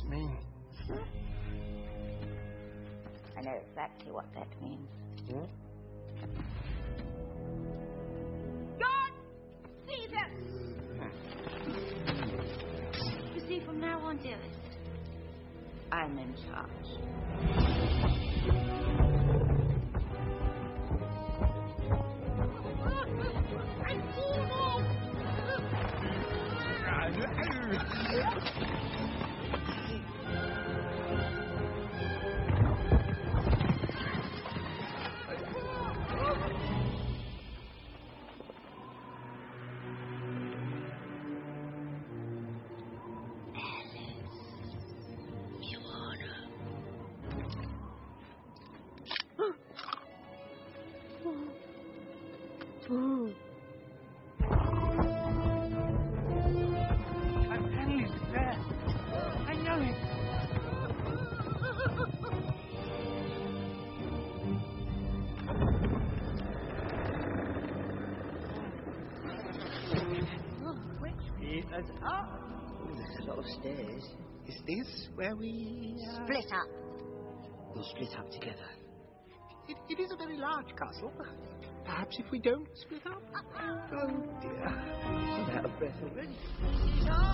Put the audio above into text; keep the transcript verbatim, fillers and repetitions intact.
mean? I know exactly what that means. Hmm? God! Caesar! You see, from now on, dearest, I'm in charge. Henley's there. I know it. Quick, speed us up. There's a lot of stairs. Is this where we... Uh... Split up. We'll split up together. It, it is a very large castle. Perhaps if we don't split up? Oh, dear. I'm out of breath already.